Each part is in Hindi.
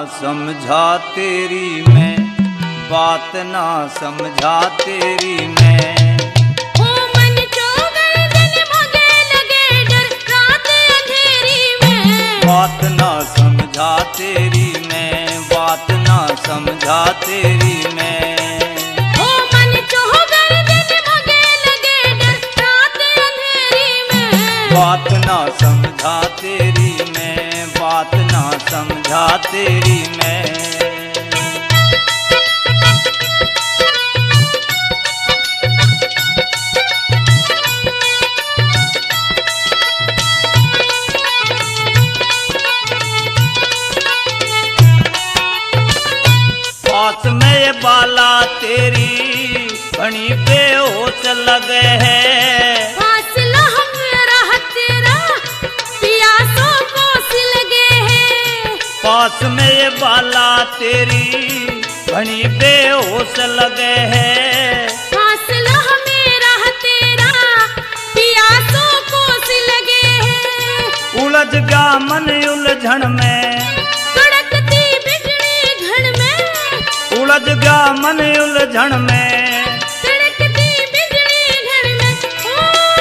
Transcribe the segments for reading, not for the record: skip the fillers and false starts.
समझा तेरी मैं, बात ना समझा तेरी मैं। ओ मन चौगर दिन भगे लगे डर रात अंधेरी में। बात ना समझा तेरी मैं, बात ना समझा तेरी मैं। ओ मन चौगर दिन भगे लगे डर रात अंधेरी में। बात ना समझा तेरी मैं, बात ना समझा तेरी मैं। पास में बाला तेरी घनी बेहोश लगे है। फासला मेरा तेरा पियासों को सिल लगे है। पास में ये बाला तेरी घनी बेहोश लगे है। फासला मेरा तेरा पियासों को सिल लगे है। उलझ गया मन उलझन में, कड़कती बिजली घन में। उलझ गया मन उलझन में। कड़कती बिजली घर में। ओ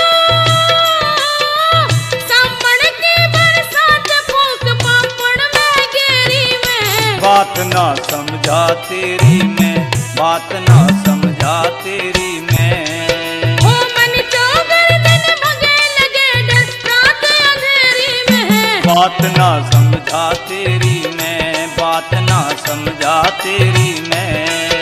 सामण की बरसात फूंक पापड़ में घेरी में। बात ना समझा तेरी मैं, बात ना समझा तेरी मैं। ओ मन चौगर दिन भगे लगे डर रात अंधेरी में। बात ना समझा तेरी मैं, बात ना समझा तेरी मैं।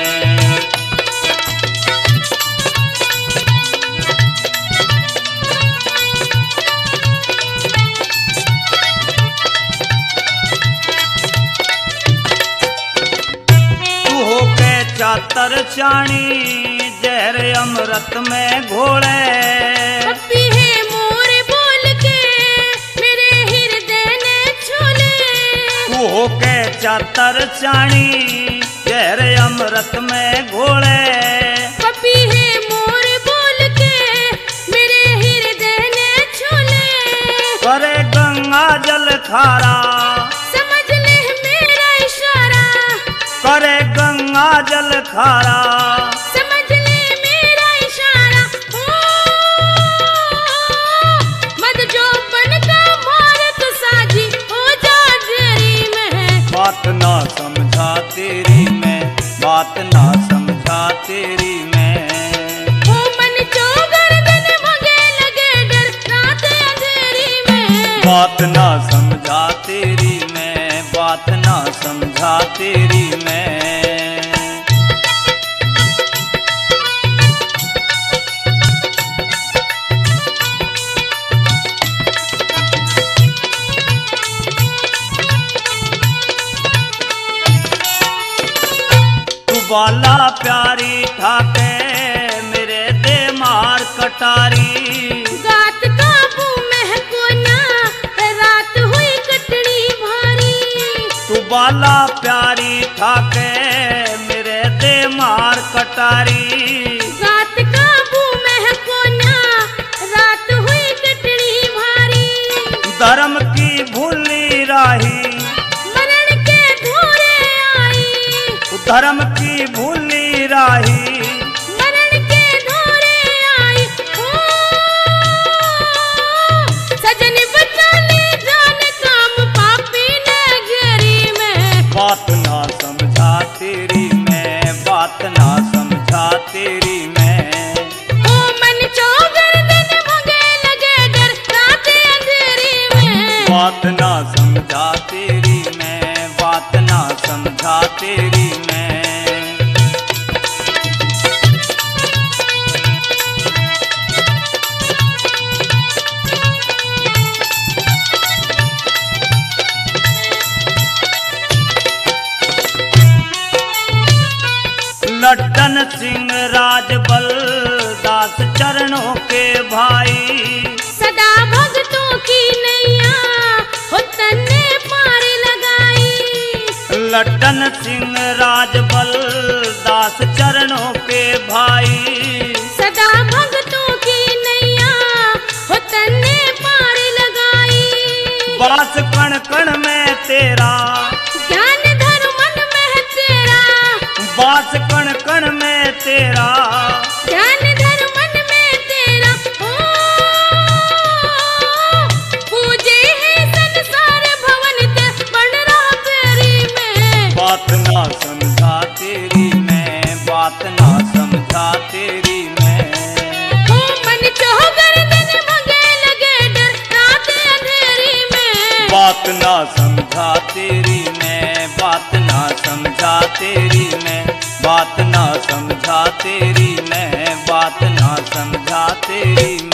तू होके चातर चाणी जहर अमृत में घोले। पप्पी है मोर बोल के मेरे हृदय ने छोले। तू होके चातर चाणी जहर अमृत में घोले। पप्पी है मोर बोल के मेरे हृदय ने छोले। करे गंगा जल खारा, समझ ले मेरा इशारा। करे गंगा जल खारा। समझ ले मेरा इशारा। ओ मद जो बन का मारत साजी हो जा ढेरी में। बात ना समझा तेरी मैं, बात ना समझा तेरी मैं। ओ मन चौगर दिन भगे लगे डर रात अंधेरी में। बात ना समझा तेरी मैं, बात ना समझा तेरी मैं। तू बाला प्यारी ठाके मेरे दे मार कटारी। गात काबू महको ना रात हुई कटड़ी भारी। तू बाला प्यारी ठाके मेरे दे मार कटारी। गात काबू महको ना रात हुई कटड़ी भारी। धर्म की भूली राही, मरण के धूरे आई। धर्म की भूली राही। मरण के धूरे आई। ओ सजन बचा ले जान काम पापी ने घेरी में। बात ना समझा तेरी मैं, बात ना समझा तेरी मैं। ओ मन चौगर दिन भगे लगे डर रात अंधेरी में। बात ना समझा तेरी मैं, बात ना समझा तेरी मैं। लट्टन सिंह राजबल दास चरणों के भाई। सदा भक्तों की नैया हो तन्ने पार लगाई। लट्टन सिंह राजबल दास चरणों के भाई। सदा भक्तों की नैया हो तन्ने पार लगाई। बास कण कण में तेरा ज्ञान धर वास कण कण में तेरा, ध्यान धर मन में तेरा। ओ पूजे है संसार भवन ते बन रहा तेरी में। बात ना समझा तेरी मैं, बात ना समझा तेरी मैं। ओ मन चाह गर्दन मगे लगे डर रात अंधेरी में। बात ना समझा तेरी मैं, बात ना समझा तेरी मैं, बात ना समझा तेरी मैं, बात ना समझा तेरी मैं।